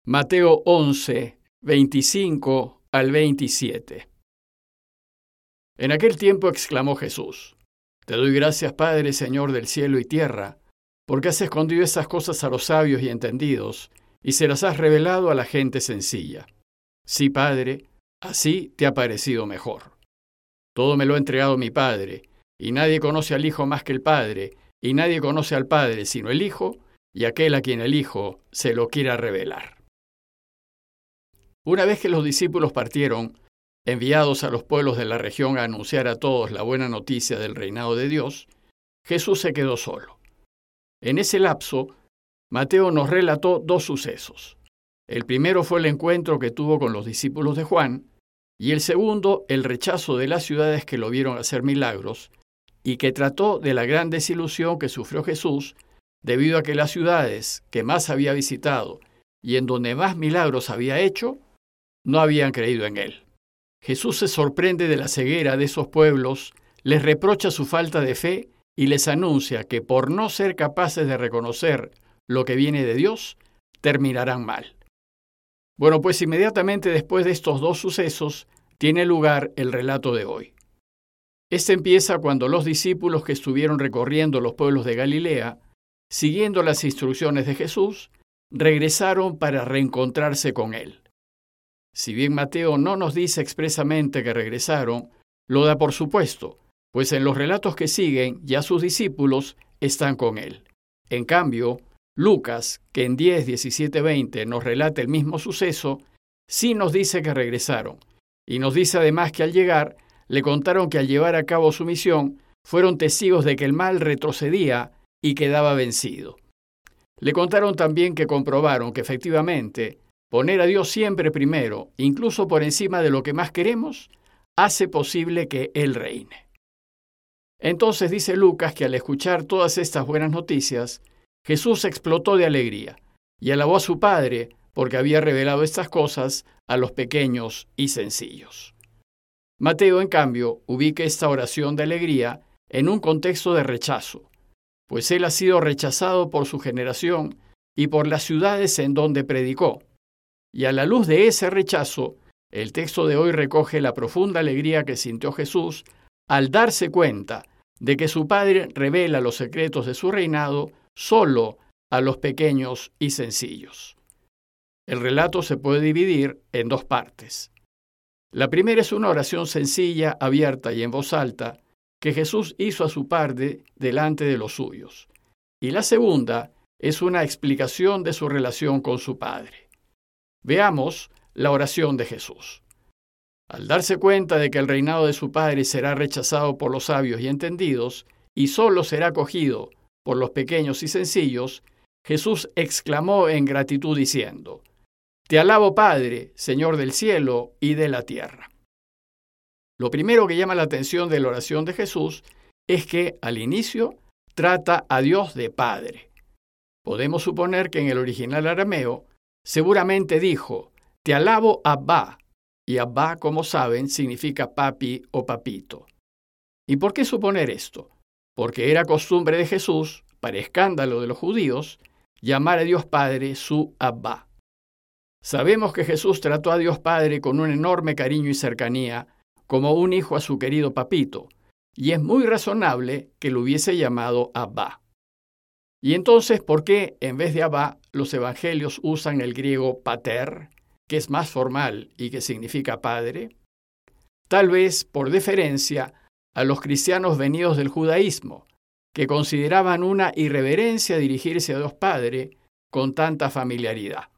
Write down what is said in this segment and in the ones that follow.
Mateo 11, 25 al 27. En aquel tiempo exclamó Jesús: Te doy gracias, Padre, Señor del cielo y tierra, porque has escondido esas cosas a los sabios y entendidos, y se las has revelado a la gente sencilla. Sí, Padre, así te ha parecido mejor. Todo me lo ha entregado mi Padre, y nadie conoce al Hijo más que el Padre, y nadie conoce al Padre sino el Hijo, y aquel a quien el Hijo se lo quiera revelar. Una vez que los discípulos partieron, enviados a los pueblos de la región a anunciar a todos la buena noticia del reinado de Dios, Jesús se quedó solo. En ese lapso, Mateo nos relató dos sucesos. El primero fue el encuentro que tuvo con los discípulos de Juan, y el segundo, el rechazo de las ciudades que lo vieron hacer milagros, y que trató de la gran desilusión que sufrió Jesús debido a que las ciudades que más había visitado y en donde más milagros había hecho, no habían creído en él. Jesús se sorprende de la ceguera de esos pueblos, les reprocha su falta de fe y les anuncia que por no ser capaces de reconocer lo que viene de Dios, terminarán mal. Bueno, pues inmediatamente después de estos dos sucesos, tiene lugar el relato de hoy. Este empieza cuando los discípulos que estuvieron recorriendo los pueblos de Galilea, siguiendo las instrucciones de Jesús, regresaron para reencontrarse con él. Si bien Mateo no nos dice expresamente que regresaron, lo da por supuesto, pues en los relatos que siguen ya sus discípulos están con él. En cambio, Lucas, que en 10, 17, 20 nos relata el mismo suceso, sí nos dice que regresaron, y nos dice además que al llegar, le contaron que al llevar a cabo su misión, fueron testigos de que el mal retrocedía y quedaba vencido. Le contaron también que comprobaron que efectivamente, poner a Dios siempre primero, incluso por encima de lo que más queremos, hace posible que Él reine. Entonces dice Lucas que al escuchar todas estas buenas noticias, Jesús explotó de alegría y alabó a su Padre porque había revelado estas cosas a los pequeños y sencillos. Mateo, en cambio, ubica esta oración de alegría en un contexto de rechazo, pues él ha sido rechazado por su generación y por las ciudades en donde predicó. Y a la luz de ese rechazo, el texto de hoy recoge la profunda alegría que sintió Jesús al darse cuenta de que su Padre revela los secretos de su reinado solo a los pequeños y sencillos. El relato se puede dividir en dos partes. La primera es una oración sencilla, abierta y en voz alta que Jesús hizo a su Padre delante de los suyos. Y la segunda es una explicación de su relación con su Padre. Veamos la oración de Jesús. Al darse cuenta de que el reinado de su Padre será rechazado por los sabios y entendidos y solo será acogido por los pequeños y sencillos, Jesús exclamó en gratitud diciendo: Te alabo, Padre, Señor del cielo y de la tierra. Lo primero que llama la atención de la oración de Jesús es que, al inicio, trata a Dios de Padre. Podemos suponer que en el original arameo, seguramente dijo: Te alabo, Abba, y Abba, como saben, significa papi o papito. ¿Y por qué suponer esto? Porque era costumbre de Jesús, para escándalo de los judíos, llamar a Dios Padre su Abba. Sabemos que Jesús trató a Dios Padre con un enorme cariño y cercanía, como un hijo a su querido papito, y es muy razonable que lo hubiese llamado Abba. Y entonces, ¿por qué en vez de Abba los evangelios usan el griego pater, que es más formal y que significa padre? Tal vez por deferencia a los cristianos venidos del judaísmo, que consideraban una irreverencia dirigirse a Dios Padre con tanta familiaridad.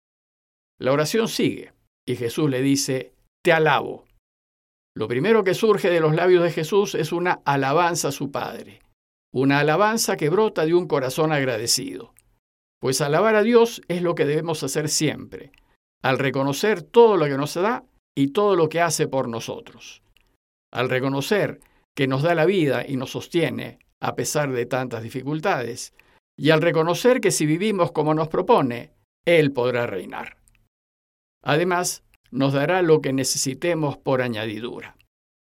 La oración sigue, y Jesús le dice: Te alabo. Lo primero que surge de los labios de Jesús es una alabanza a su Padre, una alabanza que brota de un corazón agradecido. Pues alabar a Dios es lo que debemos hacer siempre, al reconocer todo lo que nos da y todo lo que hace por nosotros. Al reconocer que nos da la vida y nos sostiene a pesar de tantas dificultades, y al reconocer que si vivimos como nos propone, Él podrá reinar. Además, nos dará lo que necesitemos por añadidura.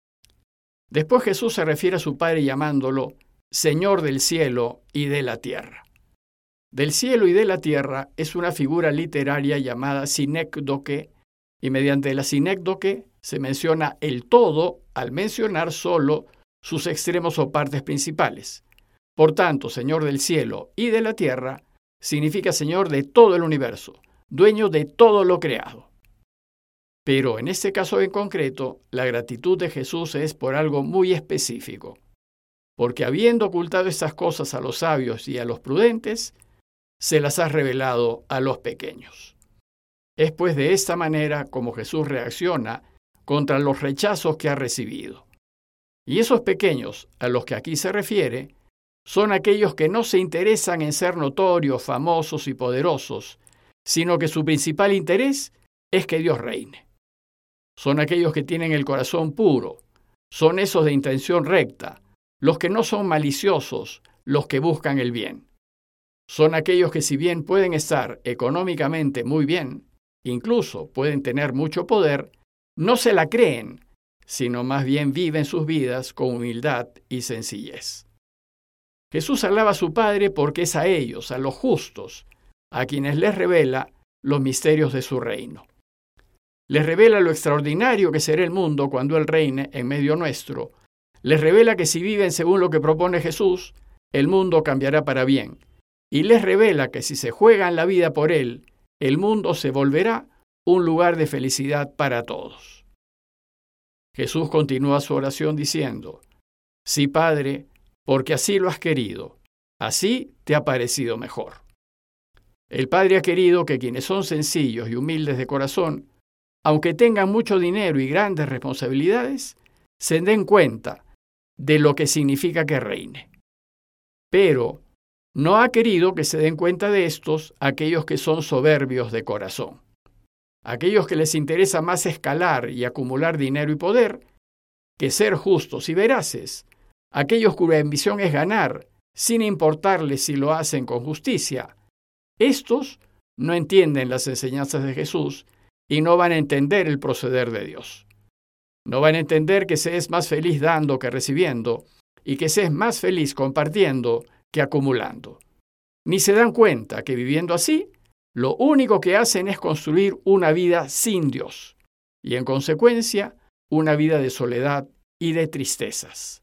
Después Jesús se refiere a su Padre llamándolo Señor del cielo y de la tierra. del cielo y de la tierra es una figura literaria llamada sinécdoque, y mediante la sinécdoque se menciona el todo al mencionar solo sus extremos o partes principales. Por tanto, Señor del cielo y de la tierra significa Señor de todo el universo, dueño de todo lo creado. Pero en este caso en concreto, la gratitud de Jesús es por algo muy específico, porque habiendo ocultado estas cosas a los sabios y a los prudentes, se las ha revelado a los pequeños. Es pues de esta manera como Jesús reacciona contra los rechazos que ha recibido. Y esos pequeños a los que aquí se refiere son aquellos que no se interesan en ser notorios, famosos y poderosos, sino que su principal interés es que Dios reine. Son aquellos que tienen el corazón puro, son esos de intención recta, los que no son maliciosos, los que buscan el bien. Son aquellos que si bien pueden estar económicamente muy bien, incluso pueden tener mucho poder, no se la creen, sino más bien viven sus vidas con humildad y sencillez. Jesús alaba a su Padre porque es a ellos, a los justos, a quienes les revela los misterios de su reino. Les revela lo extraordinario que será el mundo cuando Él reine en medio nuestro. Les revela que si viven según lo que propone Jesús, el mundo cambiará para bien. Y les revela que si se juegan la vida por Él, el mundo se volverá un lugar de felicidad para todos. Jesús continúa su oración diciendo: Sí, Padre, porque así lo has querido, así te ha parecido mejor. El Padre ha querido que quienes son sencillos y humildes de corazón, aunque tengan mucho dinero y grandes responsabilidades, se den cuenta de lo que significa que reine. Pero no ha querido que se den cuenta de estos aquellos que son soberbios de corazón, aquellos que les interesa más escalar y acumular dinero y poder que ser justos y veraces, aquellos cuya ambición es ganar, sin importarles si lo hacen con justicia. Estos no entienden las enseñanzas de Jesús y no van a entender el proceder de Dios. No van a entender que se es más feliz dando que recibiendo y que se es más feliz compartiendo que acumulando. Ni se dan cuenta que viviendo así, lo único que hacen es construir una vida sin Dios y, en consecuencia, una vida de soledad y de tristezas.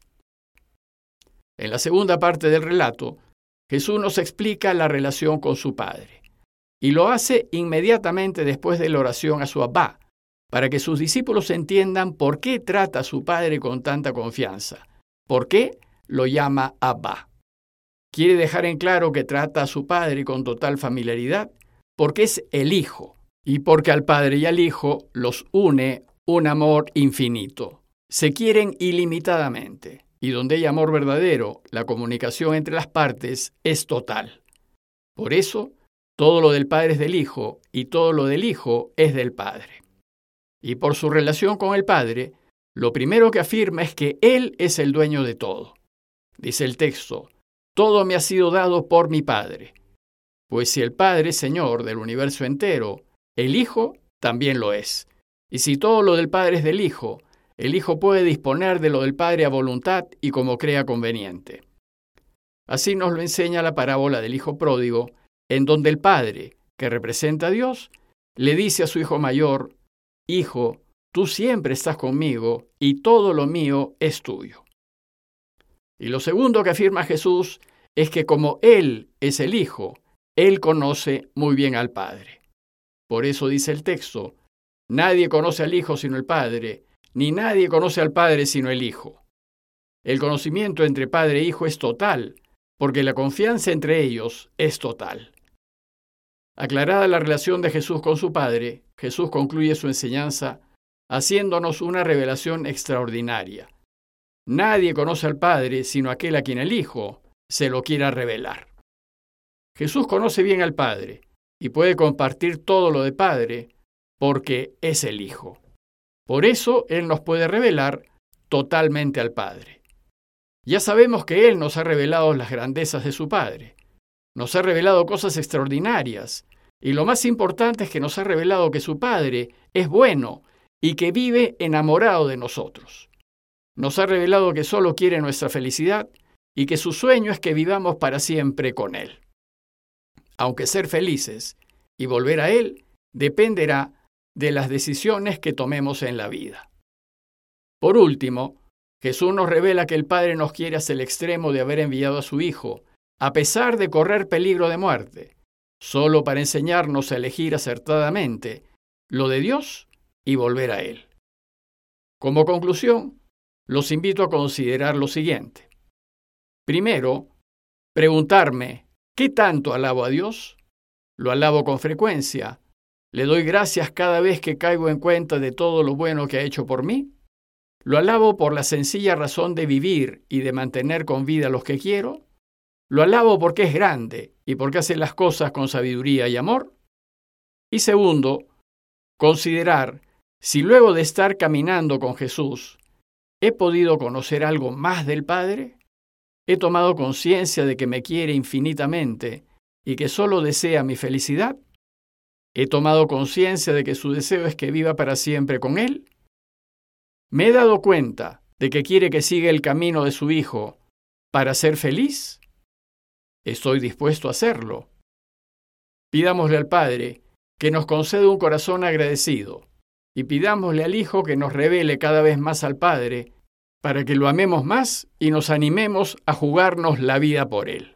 En la segunda parte del relato, Jesús nos explica la relación con su Padre, y lo hace inmediatamente después de la oración a su Abba, para que sus discípulos entiendan por qué trata a su Padre con tanta confianza, por qué lo llama Abba. Quiere dejar en claro que trata a su Padre con total familiaridad, porque es el Hijo, y porque al Padre y al Hijo los une un amor infinito. Se quieren ilimitadamente. Y donde hay amor verdadero, la comunicación entre las partes es total. Por eso, todo lo del Padre es del Hijo y todo lo del Hijo es del Padre. Y por su relación con el Padre, lo primero que afirma es que Él es el dueño de todo. Dice el texto: todo me ha sido dado por mi Padre. Pues si el Padre es Señor del universo entero, el Hijo también lo es. Y si todo lo del Padre es del Hijo, el Hijo puede disponer de lo del Padre a voluntad y como crea conveniente. Así nos lo enseña la parábola del Hijo pródigo, en donde el Padre, que representa a Dios, le dice a su hijo mayor: Hijo, tú siempre estás conmigo y todo lo mío es tuyo. Y lo segundo que afirma Jesús es que como Él es el Hijo, Él conoce muy bien al Padre. Por eso dice el texto: nadie conoce al Hijo sino el Padre, ni nadie conoce al Padre sino el Hijo. El conocimiento entre Padre e Hijo es total, porque la confianza entre ellos es total. Aclarada la relación de Jesús con su Padre, Jesús concluye su enseñanza haciéndonos una revelación extraordinaria. Nadie conoce al Padre sino aquel a quien el Hijo se lo quiera revelar. Jesús conoce bien al Padre y puede compartir todo lo de Padre porque es el Hijo. Por eso Él nos puede revelar totalmente al Padre. Ya sabemos que Él nos ha revelado las grandezas de su Padre. Nos ha revelado cosas extraordinarias. Y lo más importante es que nos ha revelado que su Padre es bueno y que vive enamorado de nosotros. Nos ha revelado que solo quiere nuestra felicidad y que su sueño es que vivamos para siempre con Él. aunque ser felices y volver a Él dependerá de las decisiones que tomemos en la vida. Por último, Jesús nos revela que el Padre nos quiere hasta el extremo de haber enviado a su Hijo, a pesar de correr peligro de muerte, solo para enseñarnos a elegir acertadamente lo de Dios y volver a Él. Como conclusión, los invito a considerar lo siguiente. Primero, preguntarme, ¿qué tanto alabo a Dios? ¿Lo alabo con frecuencia? ¿Le doy gracias cada vez que caigo en cuenta de todo lo bueno que ha hecho por mí? ¿Lo alabo por la sencilla razón de vivir y de mantener con vida a los que quiero? ¿Lo alabo porque es grande y porque hace las cosas con sabiduría y amor? Y segundo, considerar si luego de estar caminando con Jesús, ¿he podido conocer algo más del Padre? ¿He tomado conciencia de que me quiere infinitamente y que solo desea mi felicidad? ¿He tomado conciencia de que su deseo es que viva para siempre con Él? ¿Me he dado cuenta de que quiere que siga el camino de su Hijo para ser feliz? Estoy dispuesto a hacerlo. Pidámosle al Padre que nos conceda un corazón agradecido y pidámosle al Hijo que nos revele cada vez más al Padre para que lo amemos más y nos animemos a jugarnos la vida por Él.